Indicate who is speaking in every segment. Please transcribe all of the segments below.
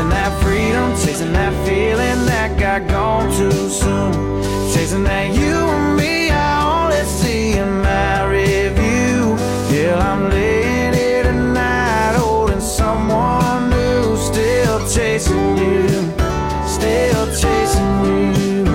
Speaker 1: Chasing that freedom, chasing that feeling that got gone too soon. Chasing that you and me, I only see in my review. Yeah, I'm laying here tonight, holding someone new. Still chasing you, still chasing you.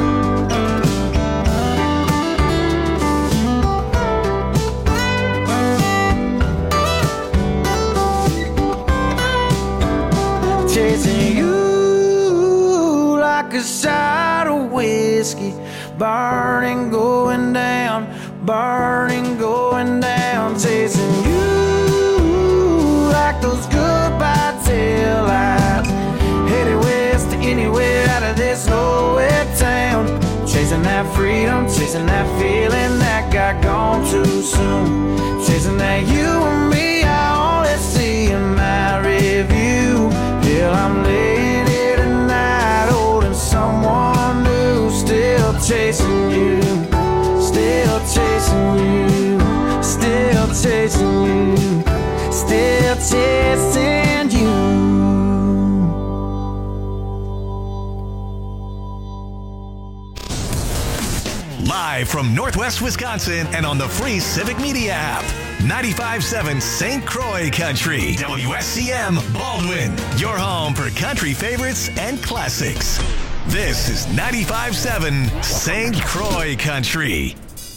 Speaker 1: Chasing you like a shot of whiskey, burning, going down, burning, going down. Chasing you like those goodbye taillights, headed west to anywhere out of this nowhere town. Chasing that freedom, chasing that feeling that got gone too soon. Chasing that you and me, I only see in my review. Yeah, I'm laying here tonight, holding someone new. Still chasing you, still chasing you, still chasing you, still chasing you.
Speaker 2: Live from Northwest Wisconsin and on the free Civic Media app. 95.7 St. Croix Country. WSCM Baldwin. Your home for country favorites and classics. This is 95.7 St. Croix Country.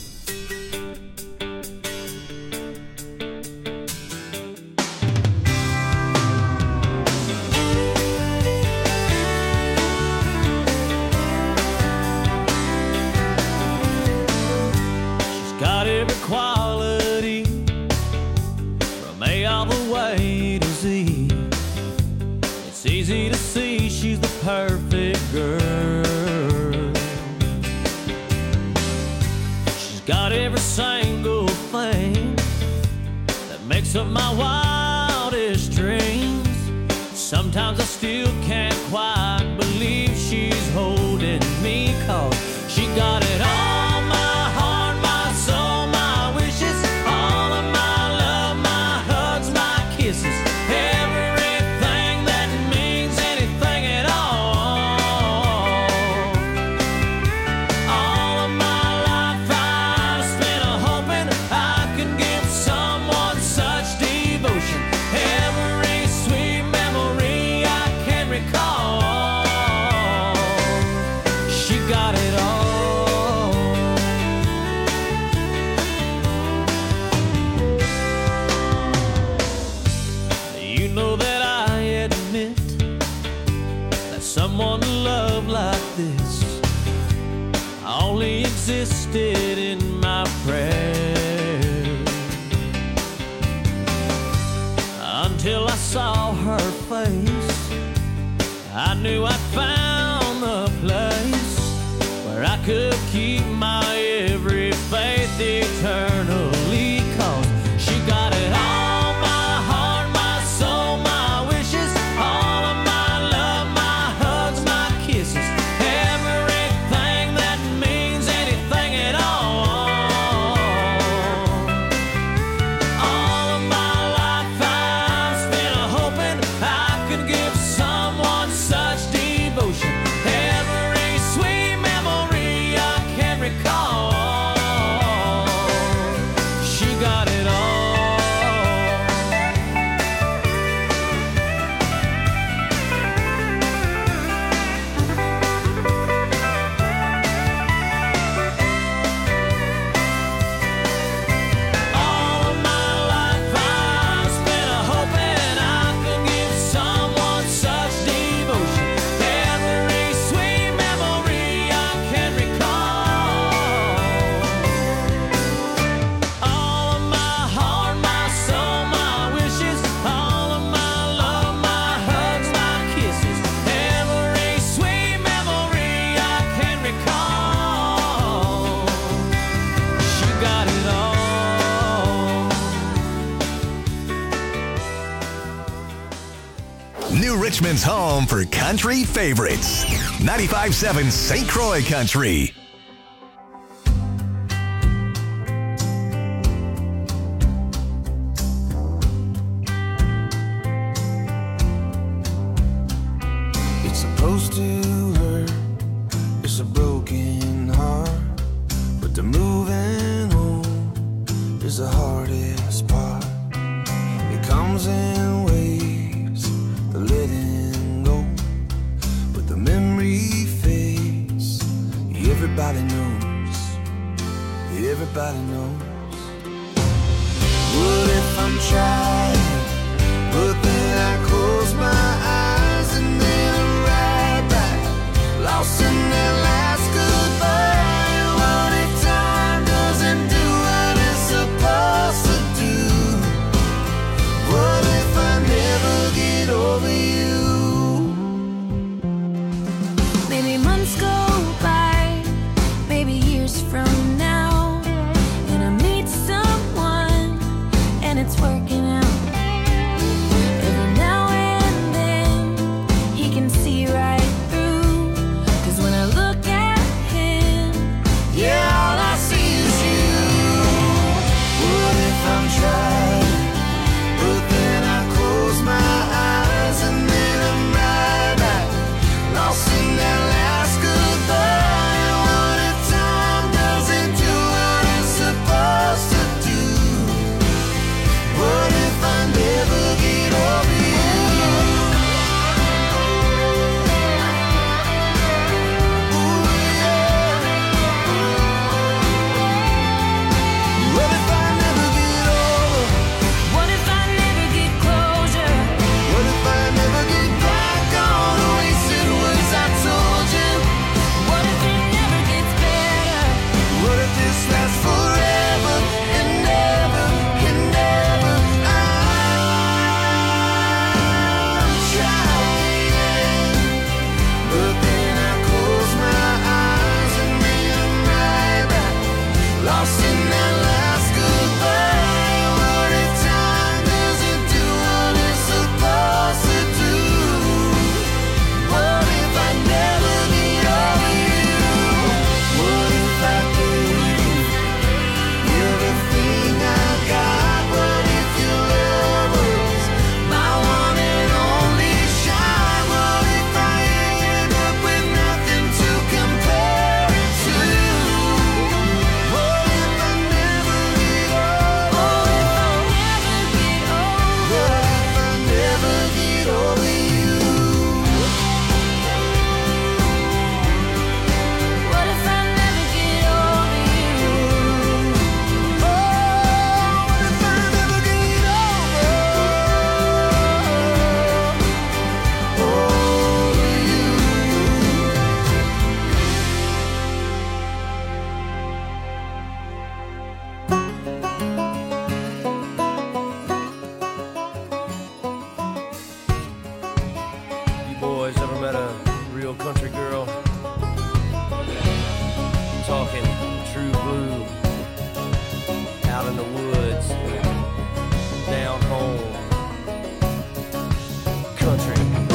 Speaker 3: She's got every quality from A all the way to Z. It's easy to see she's the perfect girl. She's got every single thing that makes up my wildest dreams. Sometimes I still can't quite believe she's holding me, 'cause she got it all, my heart, my soul, my wishes, all of my love, my hugs, my kisses, everything that means anything at all. All of my life I've spent hoping I could give someone such devotion. Every sweet memory I can recall. She got it all. You know that I admit that someone to love like this only existed in my prayers, until I saw her face. I knew I'd found the place where I could keep my every faith eternally, 'cause she got it all, my heart, my soul, my wishes, all of my love, my hugs, my kisses, everything that means anything at all. All of my life I've spent hoping I could give someone such devotion. Every sweet memory I can recall. She got it all. All of my life I've spent hoping I could give someone such devotion. Every sweet memory I can recall. All of my heart, my soul, my wishes, all of my love, my hugs, my kisses, every sweet memory I can recall. She got it all.
Speaker 2: New Richmond's home for country favorites. 95.7 St. Croix Country.
Speaker 1: supposed to hurt. It's a broken heart, but the moving on is the hardest part. It comes in waves, the letting go, but the memory fades. Everybody knows, everybody knows. What if I'm trying, but then I close my eyes and then I'm right back, lost in that last goodbye. What if time doesn't do what it's supposed to do? What if I never get over you?
Speaker 4: Maybe months go by, maybe years from now, and I meet someone and it's working out. Every now and then he can see right through, 'cause when I look at him,
Speaker 1: Yeah, all I see is you. What if I'm trying, but then I close my eyes and then I'm right back, lost in that last goodbye. What if time doesn't do what it's supposed to do? What if I never get over you? Ooh, yeah. What if I never get over?
Speaker 4: what if I never get closure?
Speaker 1: What if I never get back on the wasted words I told you?
Speaker 4: What if it never gets better?
Speaker 1: What if this lasts forever and ever and ever? I'm trying, but then I close my eyes and then I'm right back, lost in that last goodbye. What if time doesn't do what it's supposed to do? What if I never get over you? What if I gave you everything I got? What if your love was my one and only shine? What if I end up with nothing to compare it to? What if I never get over? What if I never get over you?
Speaker 4: What if I never get over you?
Speaker 1: Oh, what if I never get over
Speaker 5: You boys ever met a real country girl? I'm talking true blue, out in the woods, down home, country.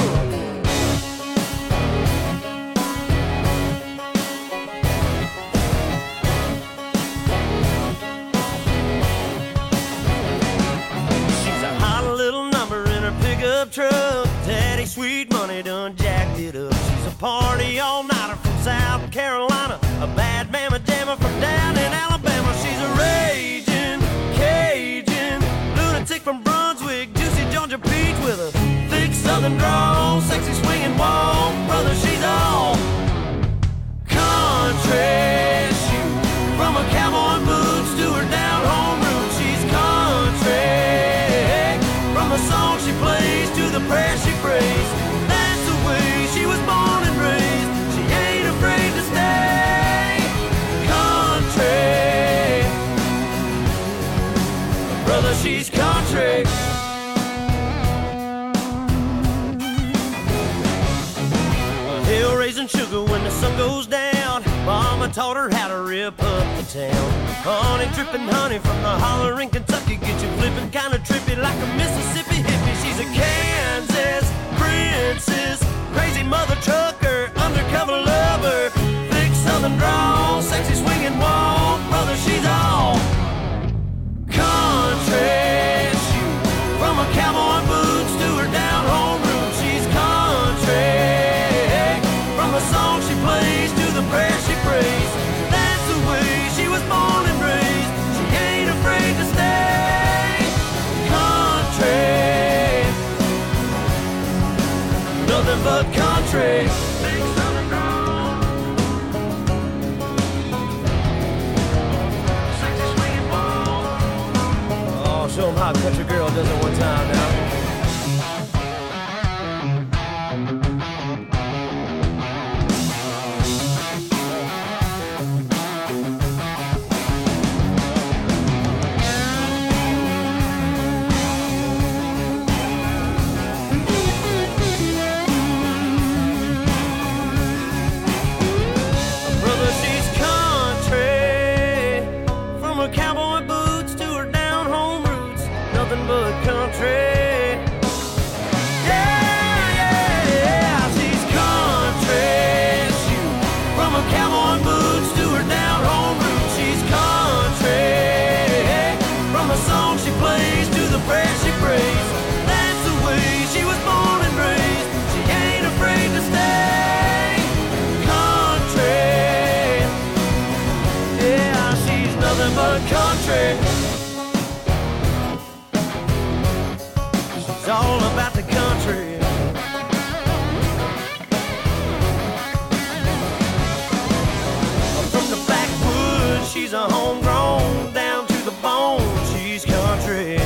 Speaker 5: She's a hot little number in her pickup truck. Daddy Sweet Money done jacked it up. She's a party all-nighter from South Carolina, a bad mama jammer from down in Alabama. She's a raging Cajun lunatic from Brunswick, juicy Georgia peach with a thick southern drawl, sexy swinging walk. Brother, she's all country. Shoot, from her cowboy boots to her down home roots, she's country. From the song she plays to the prayer she prays, that's the way she was born and raised. She ain't afraid to stay country. Brother, she's country. Hill raising sugar when the sun goes down. Mama taught her how to rip up the town. Honey dripping honey from the holler in Kentucky, get you flipping kinda trippy like a Mississippi hippie. She's a Kansas princess, crazy mother trucker, undercover lover, thick southern drawl, sexy swinging walk. Brother, she's all country. Shoot, from her cowboy boots to her down home roots, she's country. but country. Oh, show them how a country girl does it one time now. It's all about the country. From the backwoods, she's a homegrown, down to the bone, she's country.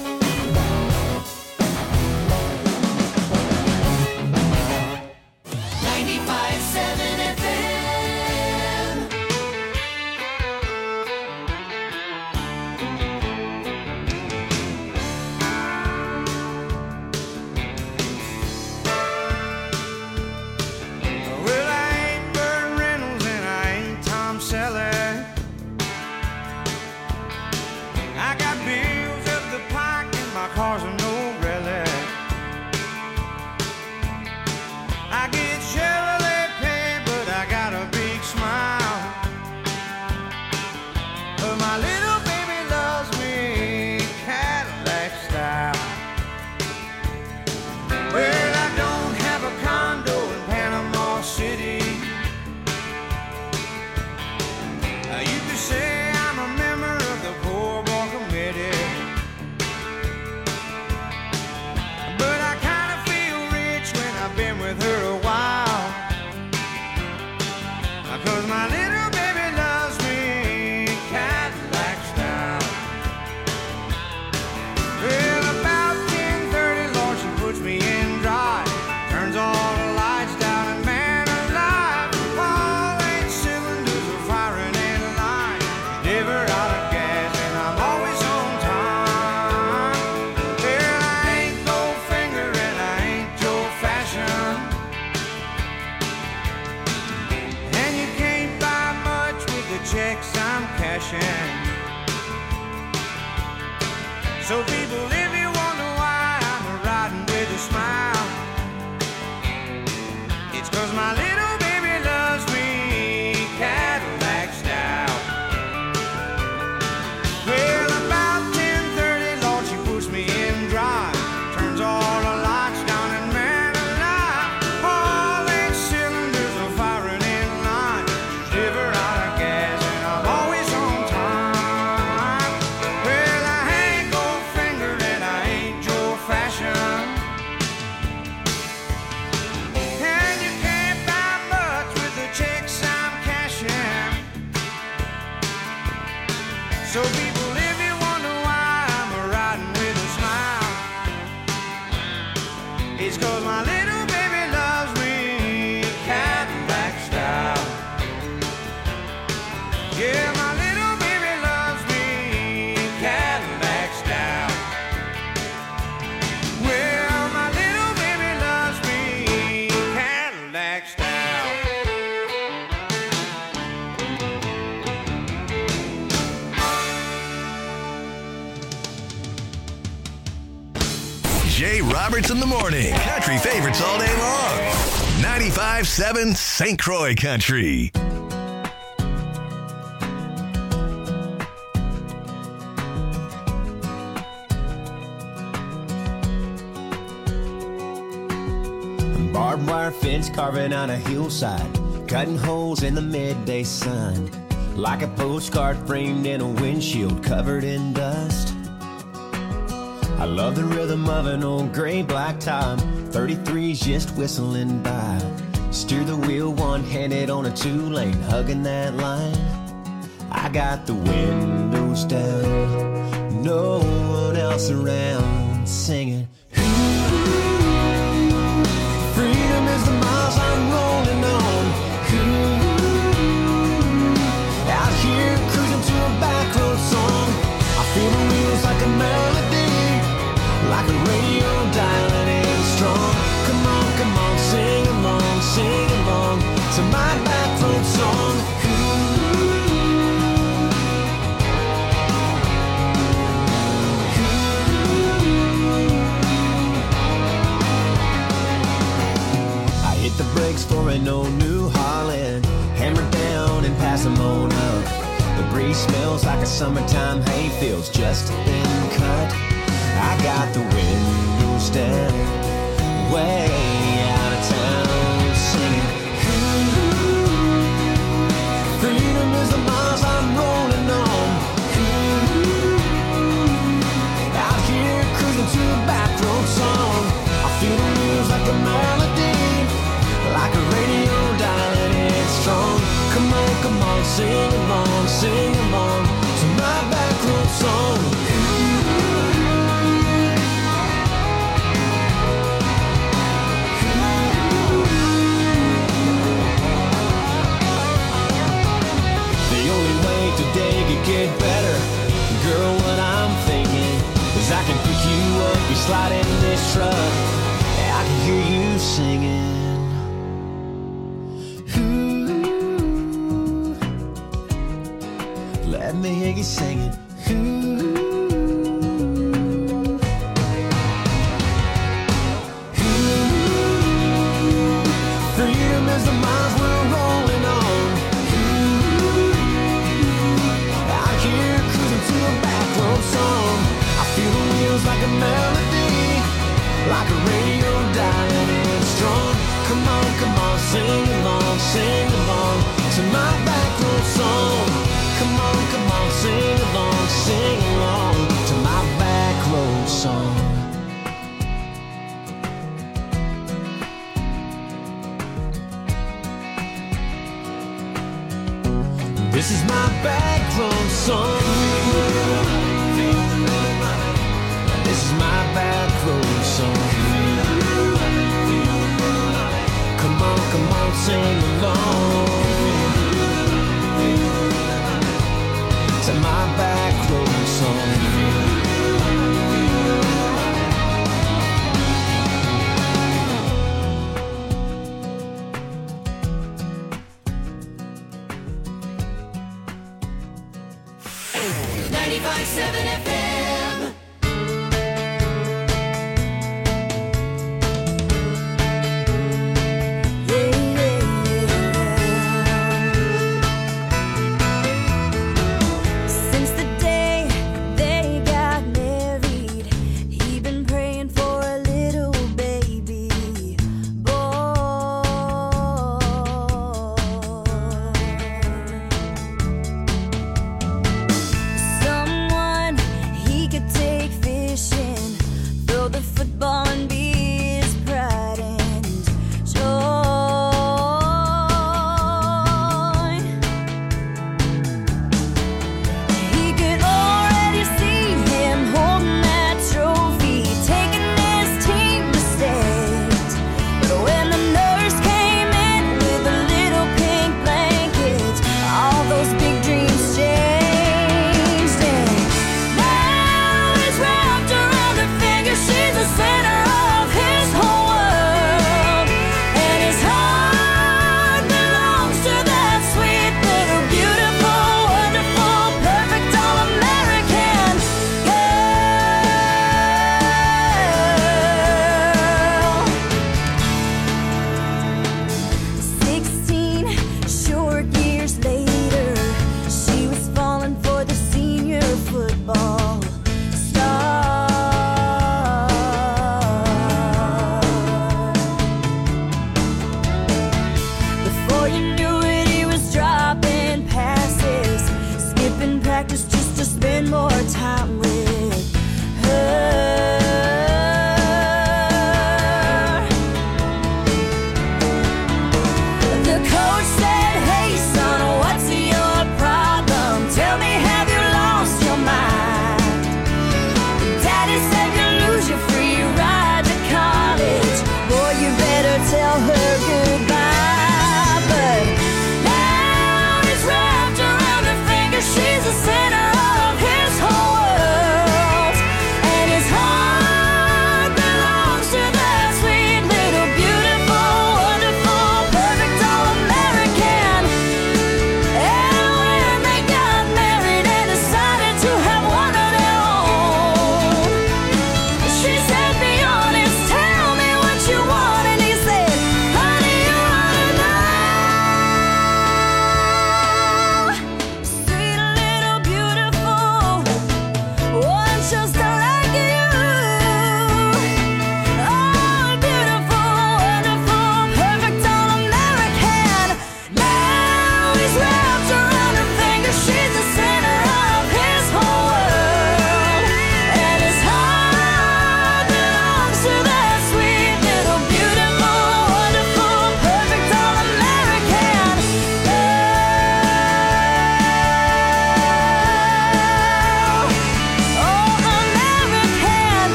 Speaker 1: So people, if you wonder why I'm riding with a smile, it's 'cause my little baby loves me Cadillac style. Well, about 10:30, Lord, she puts me in drive, turns all the lights down and man alive, all 8 cylinders are firing in line. She's never out of gas and I'm always on time. Well, I ain't Goldfinger and I ain't Joe Fashion, and you can't buy much with the checks I'm cashing. So people, if you wonder why I'm riding with a smile, it's 'cause my little baby loves me Cadillac style. Yeah, my little baby loves me Cadillac style. Well, my little baby loves me Cadillac style.
Speaker 2: Jay Roberts in the morning. Country favorites all day long. 95.7 St. Croix Country.
Speaker 6: Barbed wire fence carving on a hillside, cutting holes in the midday sun, like a postcard framed in a windshield covered in dust. I love the rhythm of an old gray black top 33's just whistling by. Steer the wheel one-handed on a two-lane, hugging that line. I got the windows down, no one else around, singing. Freedom is the miles I'm rolling on. Out here cruising to a back road song. I feel the wheels like a melody, like a radio dialing in strong. Come on, sing along to my back road song. The brakes for an old New Holland, hammer down and pass them on up. The breeze smells like a summertime hayfield's just been cut. I got the windows down, way out of town, singing. Freedom is the miles I'm rolling on. Out here cruising to a back road song. I feel the wheels like a melody, like a radio dialing in strong. Come on, sing along to my back road song. The only way today could get better, girl, what I'm thinking is I can pick you up, you slide in this truck, I can hear you singing. Let me hear you singing. Freedom is the miles we're rolling on. Out here cruising to a back road song. I feel the wheels like a melody, like a radio dialing in strong. Come on, sing along to my back road song. Come on, sing along to my back road song. This is my back road song. This is my back road song. Come on, sing along to my back road song.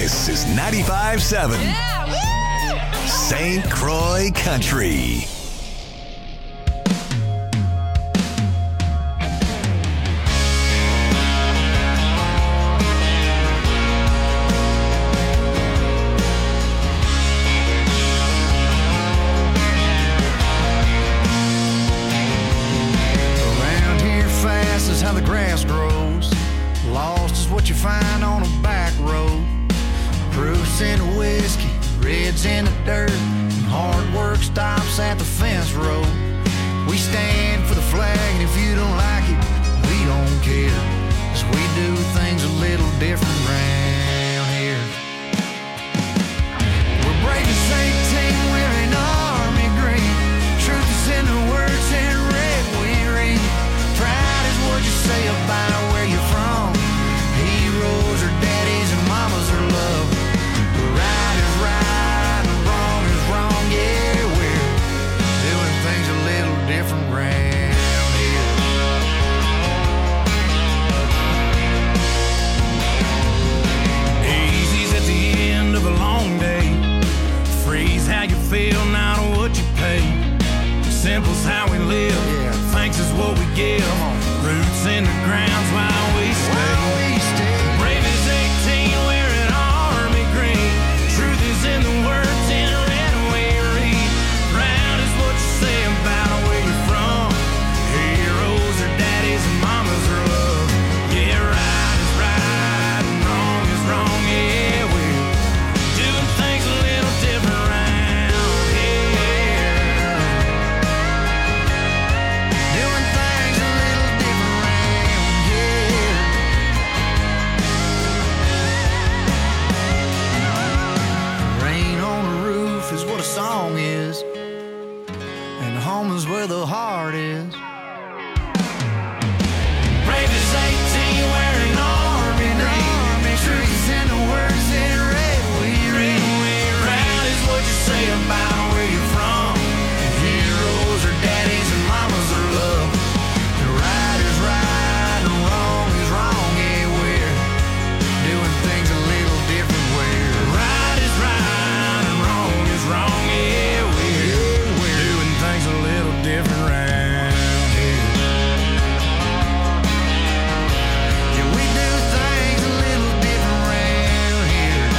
Speaker 2: This is 95.7 St. Croix Country.
Speaker 1: Around here fast is how the grass grows. Lost is what you find on a back road. Proofs in the whiskey, reds in the dirt, and hard work stops at the fence road. We stand for the flag, and if you don't like it, we don't care, 'cause we do things a little different round here. We're brave as 18, wearing army green. Truth is in the words in red we read. Pride is what you say about where you're from. Heroes are daddies and mamas are love. Right is right and wrong is wrong. Yeah, we're doing things a little different round here. Easy's at the end of a long day. Freeze how you feel, not what you pay. Simple's how we live. Thanks is what we give. Roots in the ground's while we stay. Brave as 18, wearing army green. Truth is in the words in red we read. Proud is what you say about where you're from. Heroes are daddies and mamas are love. Yeah, right is right and wrong is wrong. Yeah, we're doing things a little different round here. Doing things a little different round here. Rain on the roof is what a song is, and home is where the heart is. Brave as 18, wearing army green. Truth is in the words in red we read. Proud is what you say about where you're from. Heroes are daddies and mamas are love. The right is right and wrong is wrong. Yeah, we're doing things a little different. Where right is right and wrong is wrong. Yeah, we're doing things a little different round here. Yeah, we do things a little different round here.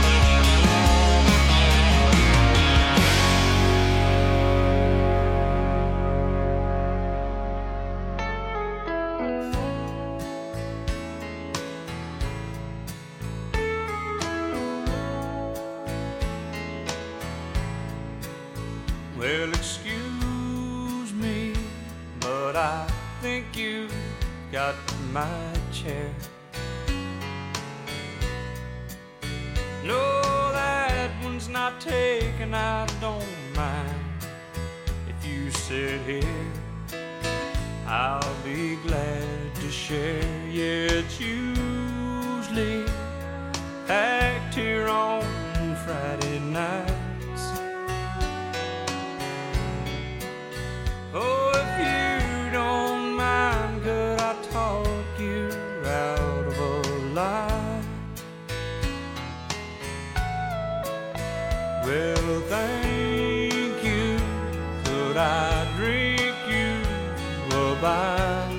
Speaker 1: Well, excuse me, but I think you got my chair. No, that one's not taken, I don't mind. If you sit here, I'll be glad to share. Yeah, it's usually packed here on Friday nights. Oh, if you don't mind, could I talk you out of a lie? Well, thank you. Could I drink you a bite?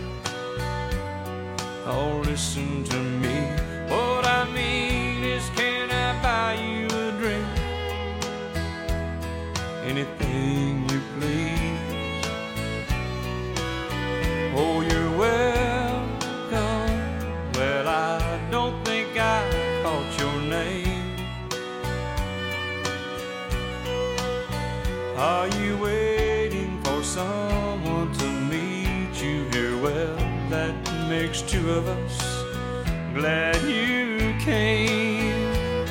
Speaker 1: Oh, listen to me. What I mean is, can I buy you a drink? Anything you please. Oh, you're welcome. Well, I don't think I caught your name. Are you waiting for someone to meet you here? Well, that makes two of us. Glad you came.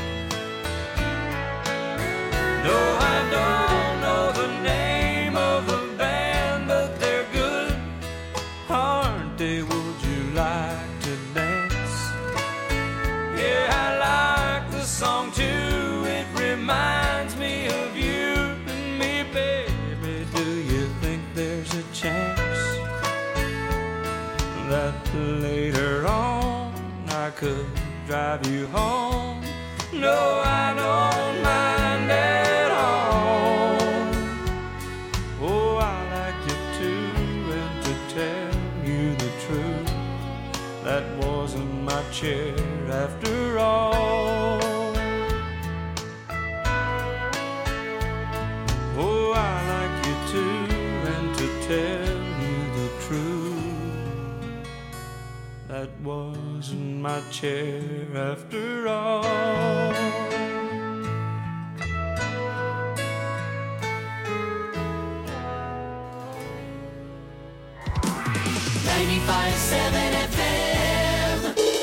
Speaker 1: No, I don't know the name of the band, but they're good, aren't they? Would you like to dance? Yeah, I like the song too. It reminds me of you and me, baby. Do you think there's a chance that later on I could drive you home? No, I don't mind at all. Oh, I like you too, and to tell you the truth, that wasn't my chair after all. Oh, I like you too, and to tell you the truth, that wasn't my chair after all.
Speaker 6: 95.7 FM.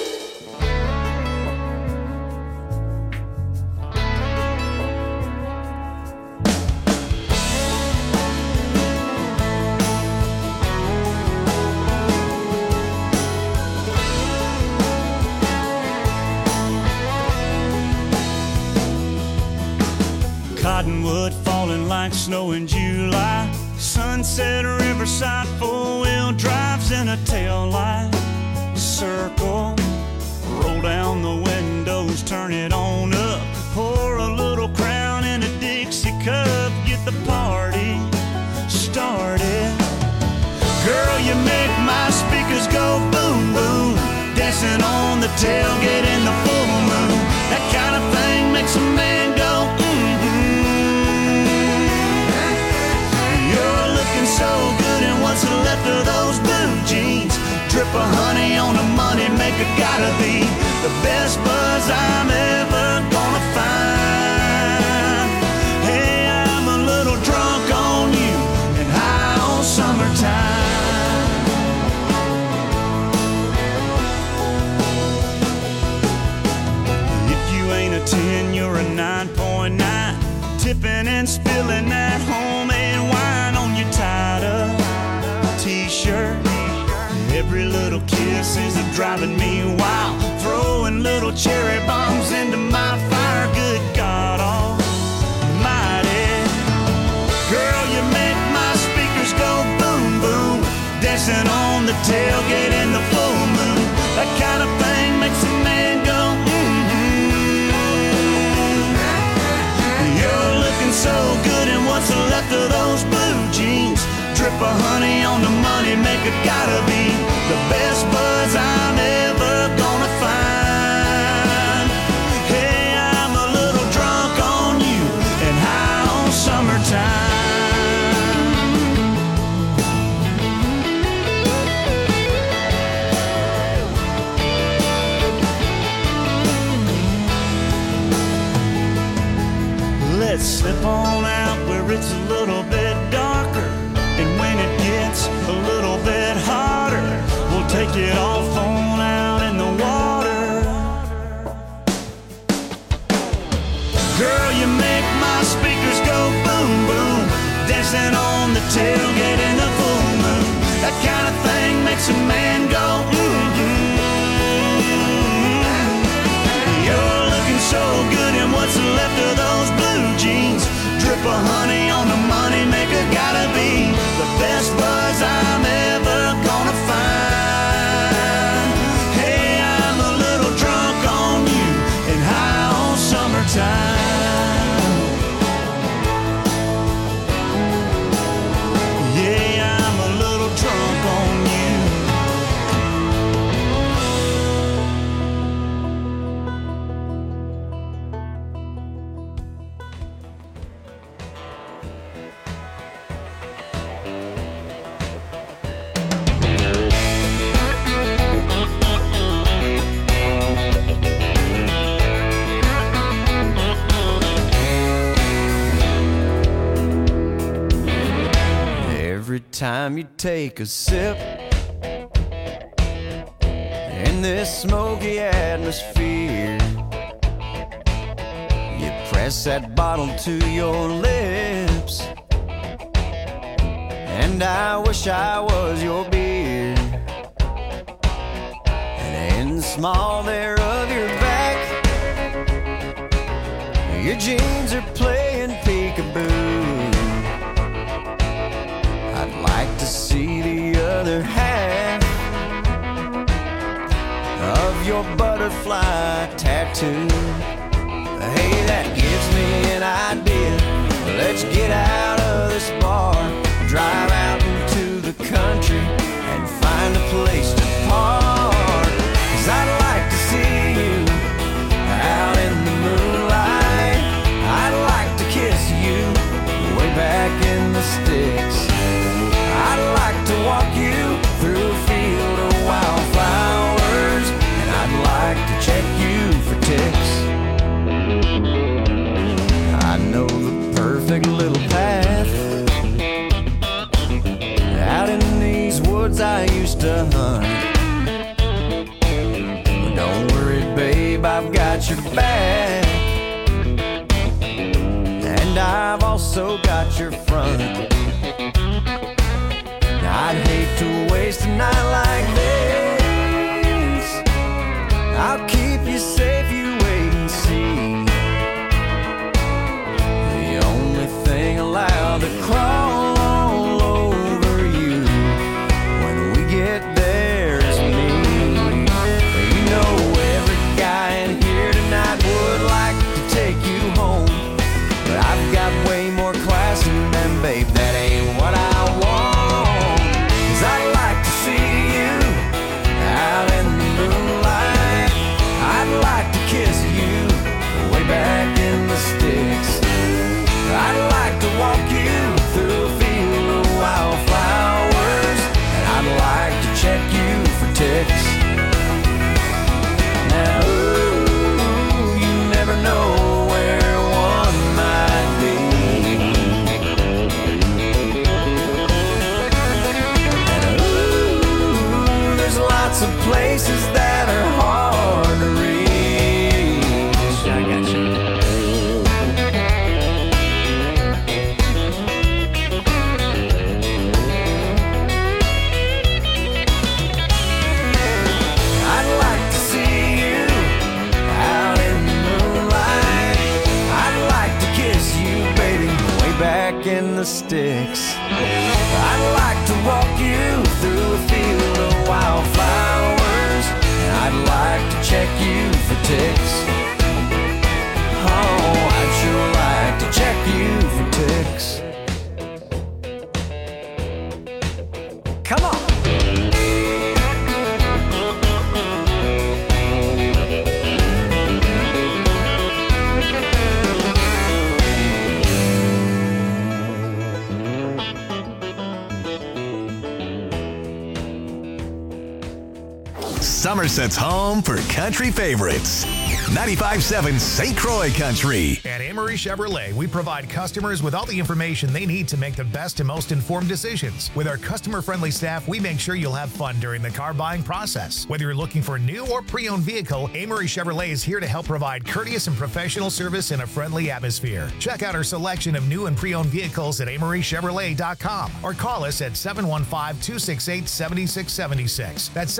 Speaker 7: Cottonwood falling like snow in July. Sunset Riverside, four-wheel drives in a tail light. Circle, roll down the windows, turn it on up. Pour a little Crown in a Dixie cup, get the party started. Girl, you make my speakers go boom, boom. Dancing on the tailgate in the full moon. That kind of thing makes a man go so good, and what's left of those blue jeans? Drip of honey on a money maker, gotta be the best buzz I'm ever gonna find. Hey, I'm a little drunk on you and high on summertime. If you ain't a 10, you're a 9.9. Tipping and spilling that homemade wine on your tied-up t-shirt. Every little kiss is driving me wild. Throwing little cherry bombs into my fire. Good God almighty. Girl, you make my speakers go boom, boom. Dancing on the tailgate in the full moon. That kind of thing makes a man go You're looking so good, and what's left of those blue jeans? Drip of honey on the money maker, gotta be the best buzz I'm ever gonna find. Hey, I'm a little drunk on you and high on summertime. Let's slip on out where it's a little bit darker, and when it gets a little bit hotter, we'll take it off on out in the water. Girl, you make my speakers go boom, boom. Dancing on the tailgate in the full moon. That kind of thing makes a man go You're looking so good, and what's left of those blue jeans? Drip of honey on the money maker, gotta be the best buzz I'm ever gonna find. Hey, I'm a little drunk on you and high on summertime. Yeah, I'm a little drunk on you.
Speaker 1: Every time you take a sip in this smoky atmosphere, you press that bottle to your lips, and I wish I was your beer. And in the small there of your back, your jeans are playing peekaboo. I'd like to see the other half of your butterfly tattoo. Hey, that gives me an idea. Let's get out of this bar, drive out into the country, and find a place to park. 'Cause I'd like to see you out in the moonlight. I'd like to kiss you way back in the sticks. I'd like to walk you through a field of wildflowers, and I'd like to check you for ticks. I know the perfect little path out in these woods I used to hunt. But don't worry, babe, I've got your back, and I've also got your front. I'd hate to waste a night like this. I'll keep you safe, you wait and see. The only thing allowed to crawl all over you when we get there is me. You know every guy in here tonight would like to take you home, but I've got way more class in them, babe, that ain't what I want. I'd like to see you out in the moonlight. I'd like to kiss you way back in the sticks. I'd like to walk you through a field of wildflowers, and I'd like to check you for ticks. Now, ooh, you never know where one might be. Lots of places that are hard to reach. I got you. I'd like to see you out in the moonlight. I'd like to kiss you, baby, way back in the sticks. I'd like to walk you through a field of wildflowers, and I'd like to check you for ticks. Oh, I'd sure like to check you for ticks. Come on.
Speaker 2: Somerset's home for country favorites. 95.7 St. Croix Country.
Speaker 8: At Amory Chevrolet, we provide customers with all the information they need to make the best and most informed decisions. With our customer-friendly staff, we make sure you'll have fun during the car buying process. Whether you're looking for a new or pre-owned vehicle, Amory Chevrolet is here to help provide courteous and professional service in a friendly atmosphere. Check out our selection of new and pre-owned vehicles at amorychevrolet.com or call us at 715-268-7676. That's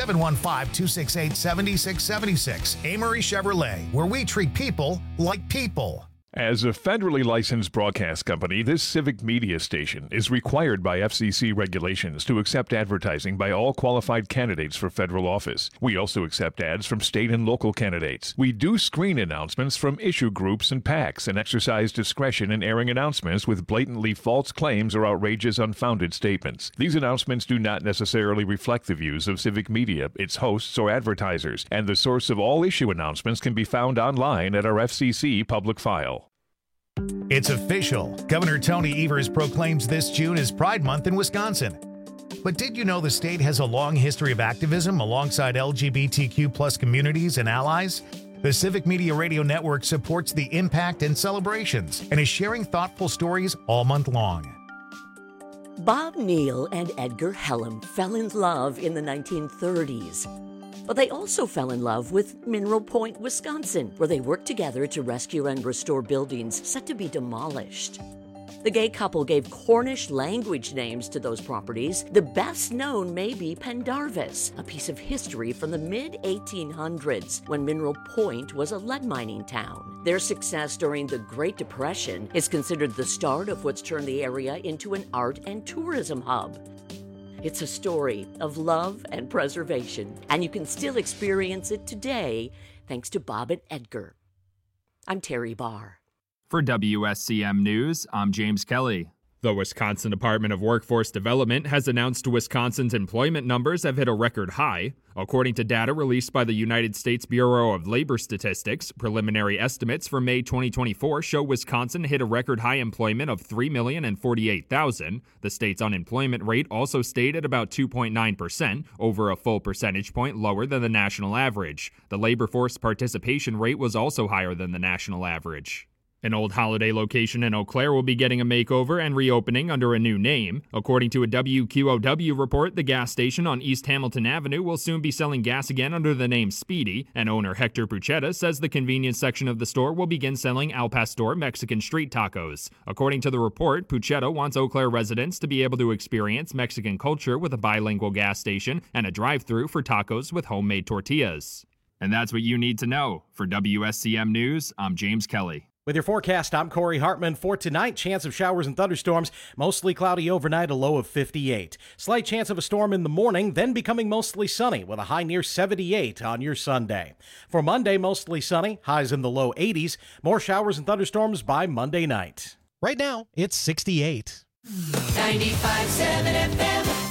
Speaker 8: 715-268-7676. Amory Chevrolet, where we treat people like people.
Speaker 9: As a federally licensed broadcast company, this civic media station is required by FCC regulations to accept advertising by all qualified candidates for federal office. We also accept ads from state and local candidates. We do screen announcements from issue groups and PACs and exercise discretion in airing announcements with blatantly false claims or outrageous, unfounded statements. These announcements do not necessarily reflect the views of civic media, its hosts, or advertisers, and the source of all issue announcements can be found online at our FCC public file.
Speaker 8: It's official. Governor Tony Evers proclaims this June as Pride Month in Wisconsin. But did you know the state has a long history of activism alongside LGBTQ+ communities and allies? The Civic Media Radio Network supports the impact and celebrations and is sharing thoughtful stories all month long.
Speaker 10: Bob Neal and Edgar Hellam fell in love in the 1930s. But they also fell in love with Mineral Point, Wisconsin, where they worked together to rescue and restore buildings set to be demolished. The gay couple gave Cornish language names to those properties. The best known may be Pendarvis, a piece of history from the mid-1800s when Mineral Point was a lead mining town. Their success during the Great Depression is considered the start of what's turned the area into an art and tourism hub. It's a story of love and preservation, and you can still experience it today thanks to Bob and Edgar. I'm Terry Barr.
Speaker 11: For WSCM News, I'm James Kelly. The Wisconsin Department of Workforce Development has announced Wisconsin's employment numbers have hit a record high. According to data released by the United States Bureau of Labor Statistics, preliminary estimates for May 2024 show Wisconsin hit a record high employment of 3,048,000. The state's unemployment rate also stayed at about 2.9%, over a full percentage point lower than the national average. The labor force participation rate was also higher than the national average. An old Holiday location in Eau Claire will be getting a makeover and reopening under a new name. According to a WQOW report, the gas station on East Hamilton Avenue will soon be selling gas again under the name Speedy, and owner Hector Puchetta says the convenience section of the store will begin selling Al Pastor Mexican street tacos. According to the report, Puchetta wants Eau Claire residents to be able to experience Mexican culture with a bilingual gas station and a drive-thru for tacos with homemade tortillas. And that's what you need to know. For WSCM News, I'm James Kelly.
Speaker 12: With your forecast, I'm Corey Hartman. For tonight, chance of showers and thunderstorms, mostly cloudy overnight, a low of 58. Slight chance of a storm in the morning, then becoming mostly sunny with a high near 78 on your Sunday. For Monday, mostly sunny, highs in the low 80s. More showers and thunderstorms by Monday night.
Speaker 13: Right now, it's 68.
Speaker 6: 95.7 FM.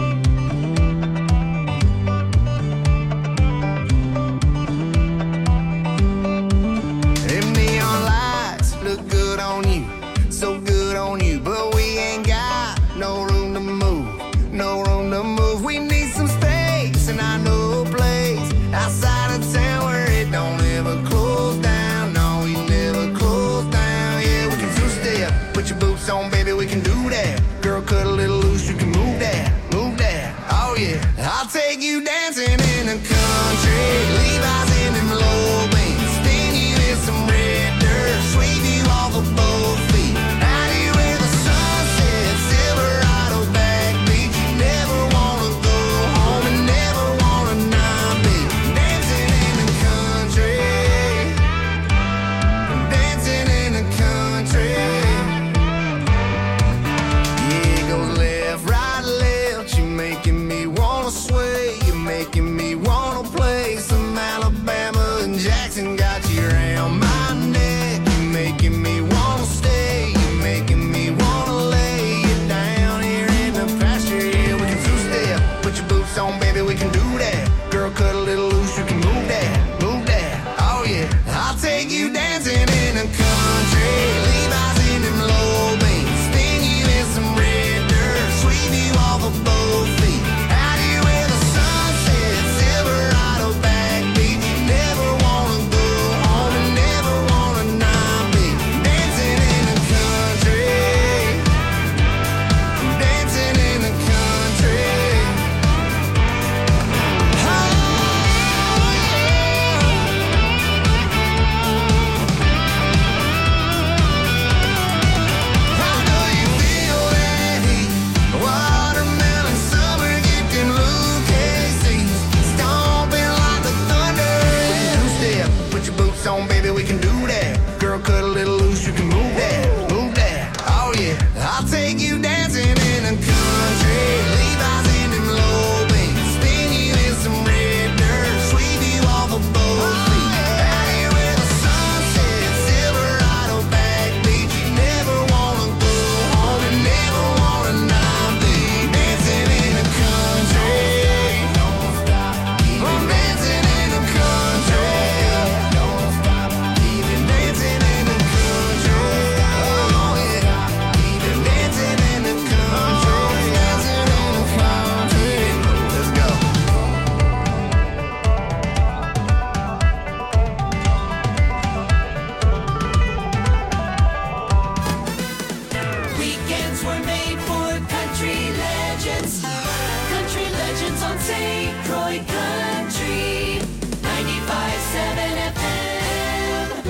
Speaker 1: Look good on you, so good on you, but we ain't got no room to move, no room to move. We need some space, and I know a place outside of town where it don't ever close down. No, we never close down. Yeah, we can two-step, put your boots on, baby, we can do that. Girl, cut a little loose, you can move that, move that. Oh yeah, I'll take you dancing in the country, Levi's in them low beams, spin you in some red dirt, sweep you off of both feet, out here where the sunset, Silverado backbeat. You never wanna go home and never wanna not be dancing in the country, dancing in the country. Yeah, it goes left, right, left. You making me wanna sway, you making me wanna play some Alabama and Jackson. Got you around my neck, you making me wanna stay, you making me wanna lay you down here in the pasture. Yeah, we can two-step, put your boots on, baby, we can do that. Girl, cut a little loose, you can move that, move that. Oh yeah, I'll take you dancing in the country, Levi's in them low beams, spin you in some red dirt, sweep you off of both feet, out here where the sunset, Silverado backbeat. You never wanna go home and never wanna not be dancing in the country, dancing in the country. Oh yeah. How do you feel that heat? Watermelon summer, get them Lucasies, stomping like the thunder. Two-step, put your boots on, baby, we can do that. Girl, cut a little loose, you can move that, move that. Oh yeah, I'll take you dancing in the country, Levi's in them low beams, spin you in some red dirt, sweep you off of both feet, out here where the sunset, Silverado backbeat. You never wanna go home and never wanna not be dancing in the country. Don't stop, keep it dancing in the country. Don't stop, keep it dancing in the country. Oh yeah, keep it dancing in the country, dancing in the country. Let's go.
Speaker 6: Weekends were made for country legends. Country legends on St. Croix Country. 95.7 FM.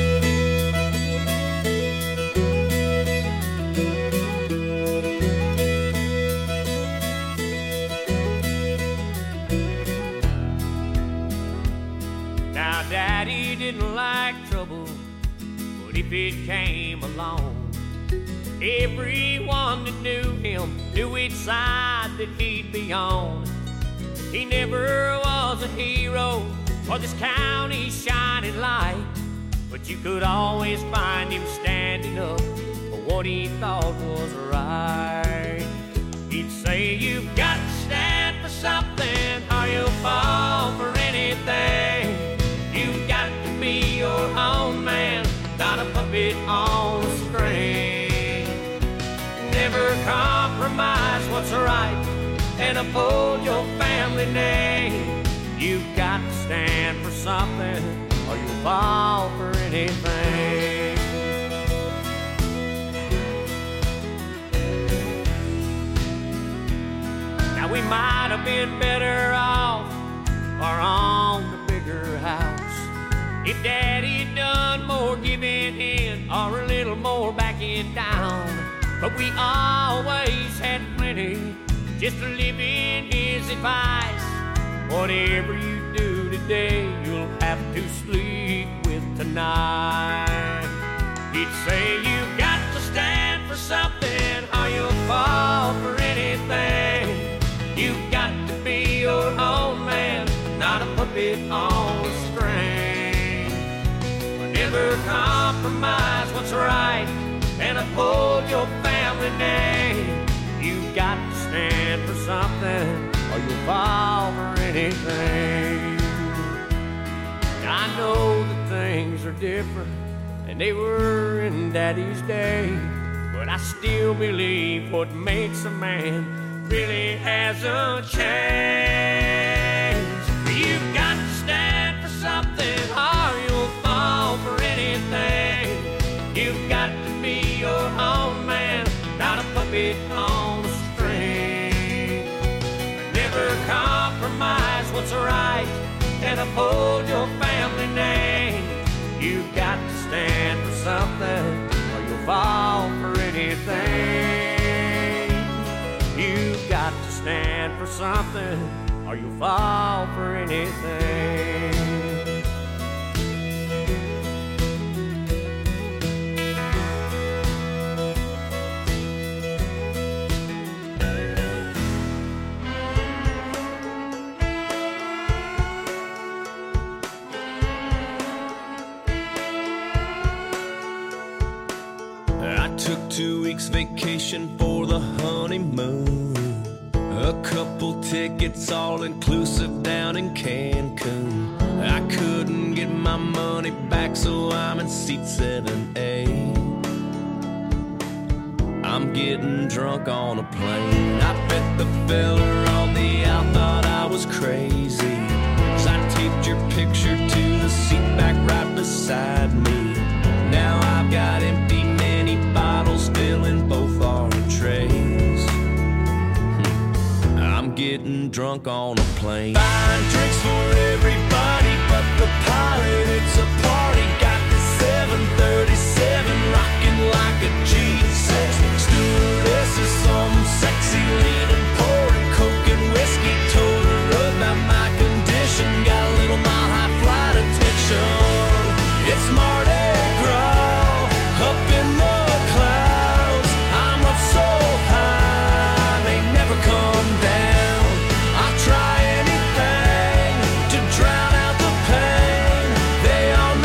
Speaker 3: Now, Daddy didn't like trouble, but if it came along, everyone that knew him knew which side that he'd be on. He never was a hero or this county's shining light,
Speaker 5: but you could always find him standing up for what he thought was right. He'd say, you've got to stand for something or you'll fall for anything. You've got to be your own man, not a puppet on a string. Never compromise what's right and uphold your family name. You've got to stand for something or you'll fall for anything. Now we might have been better off or on the bigger house if Daddy done more giving in or a little more backing down. But we always had plenty just to live in his advice. Whatever you do today, you'll have to sleep with tonight. He'd say, you've got to stand for something or you'll fall for anything. You've got to be your own man, not a puppet on a string. Never compromise what's right and uphold your family name. You've got to stand for something or you'll fall for anything. Now, I know that things are different and they were in Daddy's day, but I still believe what makes a man really hasn't changed. You've got to stand for something or you'll fall for anything. You've got to be your own man, not a puppet on a string. Never compromise what's right and uphold your family name. You've got to stand for something or you'll fall for anything. You've got to stand for something or you'll fall for anything.
Speaker 6: I took 2 weeks vacation for the honeymoon. A couple tickets all inclusive down in Cancun. I couldn't get my money back, so I'm in seat 7A. I'm getting drunk on a plane. I bet the fella on the out thought I was crazy, 'cause I taped your picture to the seat back right beside me. Now I've got empty mini bottles filling both our trays. I'm getting drunk on a plane. Buying drinks for everybody but the pilot. It's a party. Got the 737 rocking like a G6. Stewardess is some sexy leaning, pouring coke and whiskey. Told her about my condition. Got a little mile high flight attention. It's Mardi Gras up in the clouds. I'm up so high, they never come down. I'll try anything to drown out the pain. They all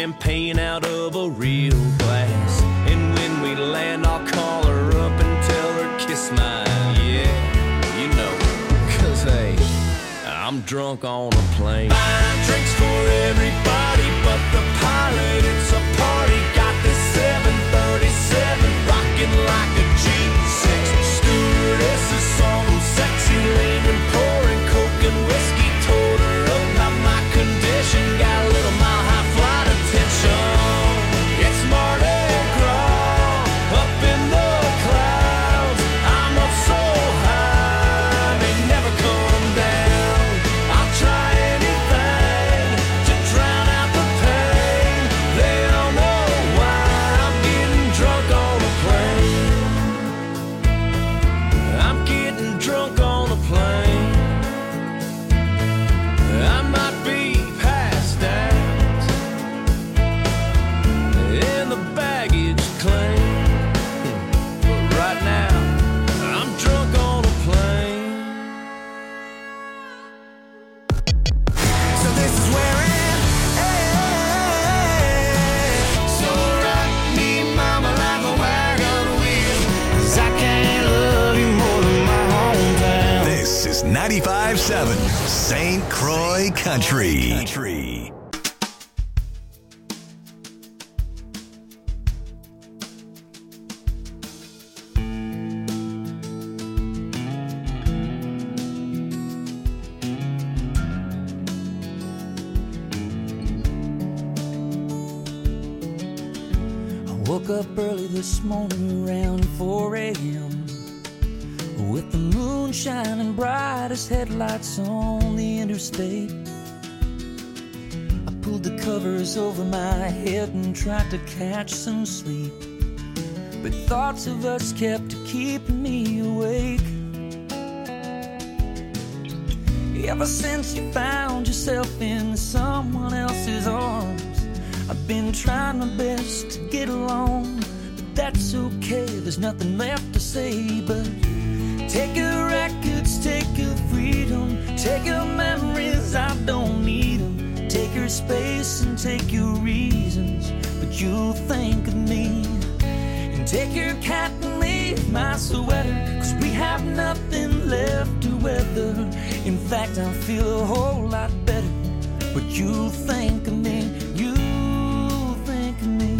Speaker 5: champagne out of a real glass. And when we land, I'll call her up and tell her kiss mine, yeah, you know. 'Cause hey, I'm drunk on a plane. Buying drinks for everybody but the pilot. It's a party, got this 737 rocking like a G6. Stewardesses saw them sexy, leaning, pouring coke and whiskey. Told her about my condition, got a little mile high flight attention. It's Mardi Gras up in the clouds. I'm up so high, they never come down. I'll try anything to drown out the pain. They don't know why I'm getting drunk on a plane. I'm getting drunk on a plane. I might be passed out in the baggage claim, but right now I'm drunk on a plane.
Speaker 1: So this is where it ends. So rock me, mama, like a wagon wheel, 'cause I can't love you more than my hometown.
Speaker 2: This is 95.7 St. Croix Country.
Speaker 14: I woke up early this morning around 4 a.m. with the moon shining bright as headlights on the interstate. I pulled the covers over my head and tried to catch some sleep, but thoughts of us kept keeping me awake. Ever since you found yourself in someone else's arms, I've been trying my best to get along, but that's okay, there's nothing left to say but take your records, take your freedom, take your memories, I don't need them. Take your space and take your reasons, but you'll think of me. And take your cat and leave my sweater, 'cause we have nothing left to weather. In fact, I feel a whole lot better, but you'll think of me, you'll think of me.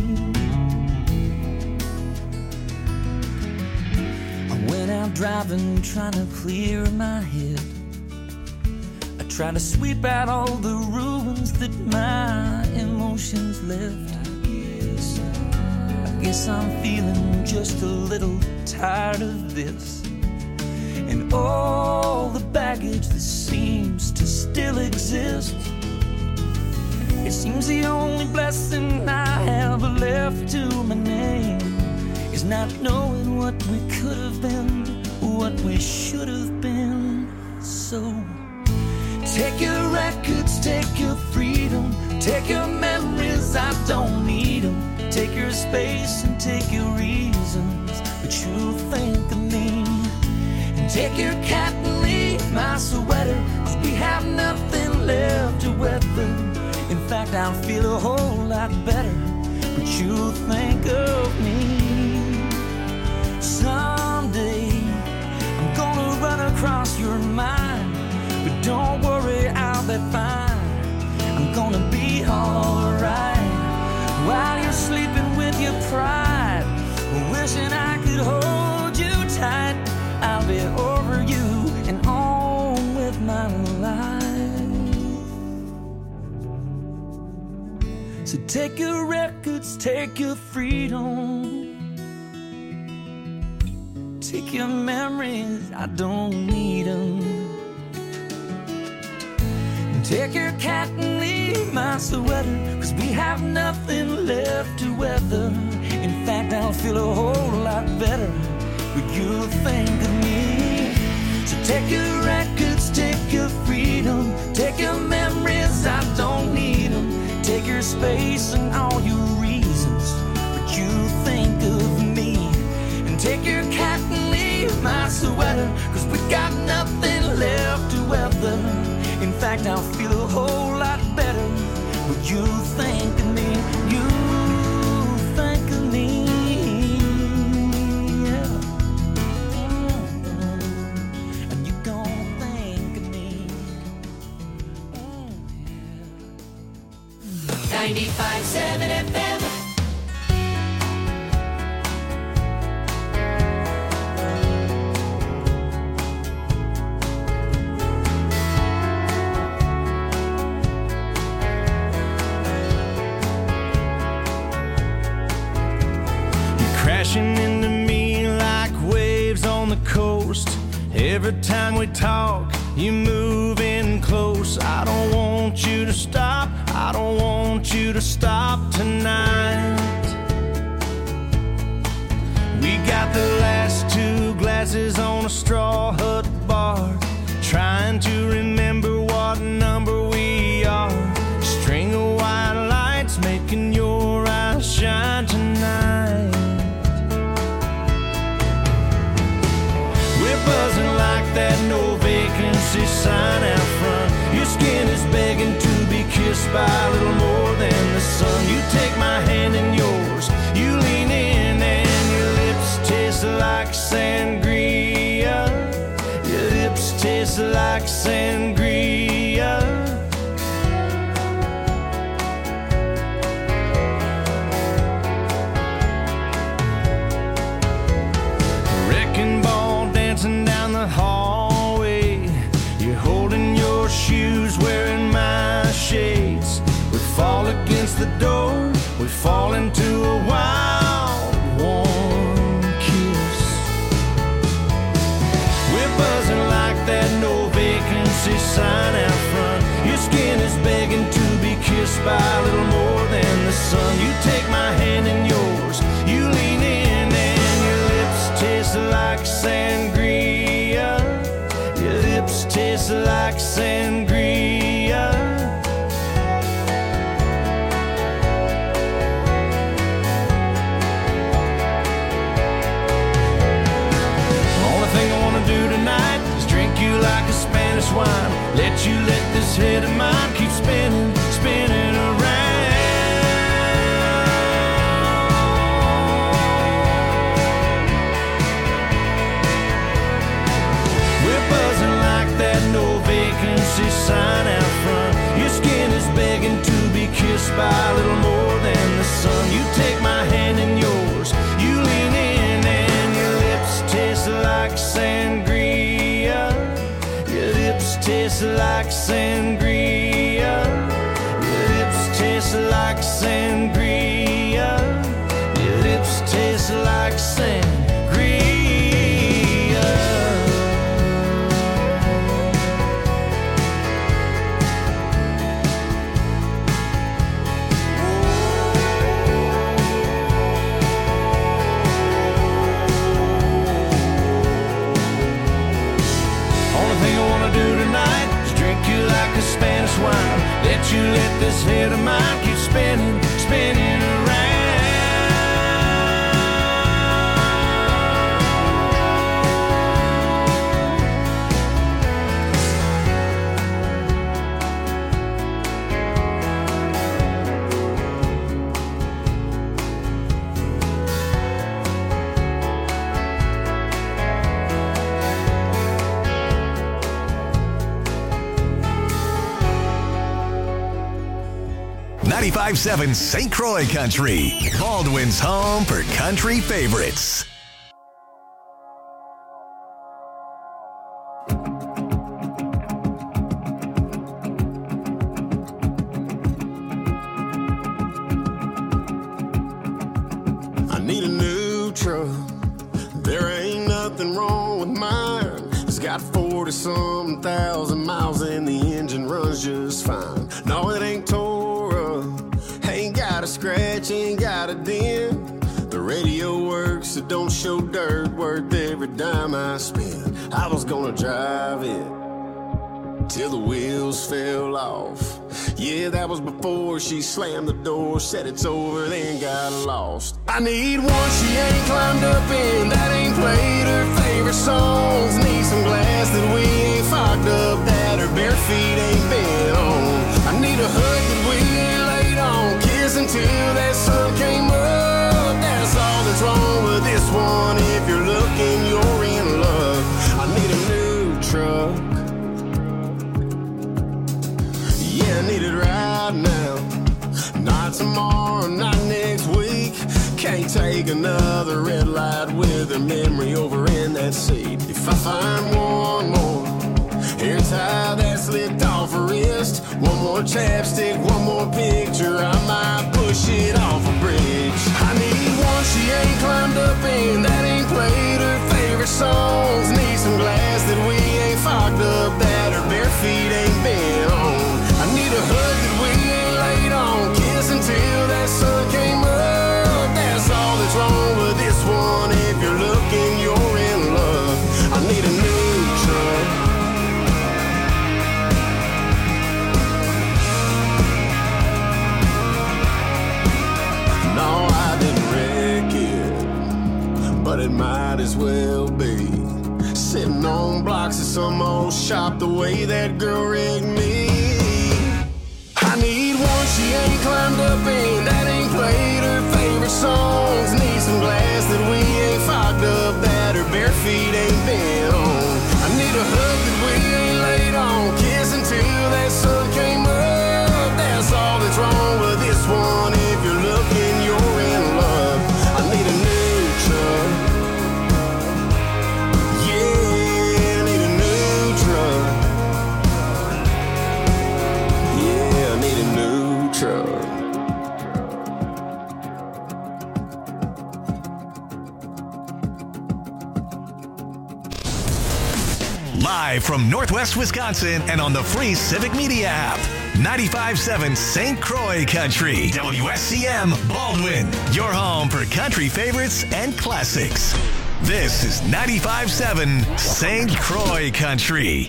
Speaker 14: I went out driving, trying to clear my head. I tried to sweep out all the ruins that my emotions left. I guess I'm feeling just a little tired of this, and all the baggage that seems to still exist. It seems the only blessing I have left to my name is not knowing what we could have been, what we should have been. So take your records, take your freedom, take your memories, I don't need them. Take your space and take your reasons, but you'll think of me. And take your cat and leave my sweater, 'cause we have nothing left to weather. In fact, I'll feel a whole lot better, but you'll think of me. Someday I'm gonna run across your mind, but don't worry, I'll be fine. I'm gonna be alright while you're sleeping with your pride, wishing I could hold you tight. I'll be over you and on with my life. So take your records, take your freedom, take your memories, I don't need them. Take your cat and leave my sweater, 'cause we have nothing left to weather. In fact, I'll feel a whole lot better, but you'll think of me. So take your records, take your freedom, take your memories, I don't need them. Take your space and all your reasons, but you'll think of me. And take your cat and leave my sweater, 'cause we got nothing left to weather. In fact, I'll feel a whole lot better, but you'll think of me.
Speaker 15: 95.7 FM.
Speaker 1: Crashing into me like waves on the coast. Every time we talk, you move in close. I don't want you to stop. I don't want you to stop tonight. We got the last 2 glasses on a straw hut bar, trying to remember what number we are. String of white lights making your eyes shine tonight. We're buzzing like that no vacancy sign out front. Your skin is begging to be kissed by a little more than the sun. You take my hand in yours, you lean in, and your lips taste like sangria. Your lips taste like sangria. Wrecking ball dancing down the hallway. You're holding your shoes, wearing my shades. We fall against the door, we fall into a wild, warm kiss. We're buzzing like that no vacancy sign out front. Your skin is begging to be kissed by a little more than the sun. You take my hand in yours, you lean in, and your lips taste like sangria. Your lips taste like sangria. Only thing I wanna do tonight is drink you like a Spanish wine. Let you let this head of mine keep spinning, spinning around. That no vacancy sign out front. Your skin is begging to be kissed by a little more than the sun. You take my hand in yours, you lean in, and your lips taste like sangria. Your lips taste like sangria. Your lips taste like sangria. Your lips taste like sangria. Spanish wine. Let you let this head of mine keep spinning, spinning
Speaker 2: .7 St. Croix Country, Baldwin's home for country favorites.
Speaker 16: I need a new truck. There ain't nothing wrong with mine. It's got 40-some thousand miles and the engine runs just fine. No, it ain't tore up. Ain't got a scratch, ain't got a dent. The radio works, it don't show dirt. Worth every dime I spend. I was gonna drive it till the wheels fell off. Yeah, that was before she slammed the door, said it's over, then got lost. I need one she ain't climbed up in, that ain't played her favorite songs. Need some glass that we ain't fogged up, that her bare feet ain't been on. I need a hood that we ain't laid on, kiss until that sun came up. That's all that's wrong with this one. If you're looking, you're in love. I need a new truck. Yeah, I need it right now. Not take another red light with a memory over in that seat. If I find one more hair tie that's slipped off her wrist, one more chapstick, one more picture, I might push it off a bridge. I need one she ain't climbed up in, that ain't played her favorite songs. Need some glass that we ain't fogged up, that her bare feet ain't been on. I need a hug that we ain't laid on, kiss until that sun came up. That's all that's wrong with this one. If you're looking, you're in love. I need a new truck. No, I didn't wreck it, but it might as well be. Sitting on blocks of some old shop the way that girl rigged me. I need one she ain't climbed up in, that ain't played her favorite songs. Need some glass that we ain't fogged up, that her bare feet ain't been on. I need a hug that we ain't laid on, kiss until that sun came up. That's all that's wrong with this one. If you're looking, you're in love. I need a new truck. Yeah, I need a new truck. Yeah, I need a new truck.
Speaker 2: Live from Northwest Wisconsin and on the free Civic Media app. 95.7 St. Croix Country. WSCM Baldwin. Your home for country favorites and classics. This is 95.7 St. Croix Country.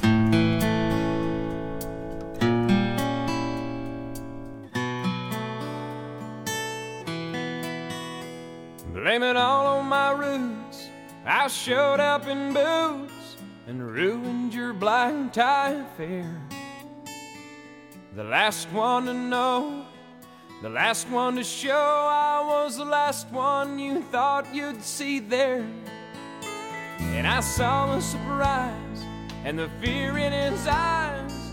Speaker 15: Blame it all on my roots. I showed up in boots and ruined your black tie affair. The last one to know, the last one to show, I was the last one you thought you'd see there. And I saw the surprise and the fear in his eyes.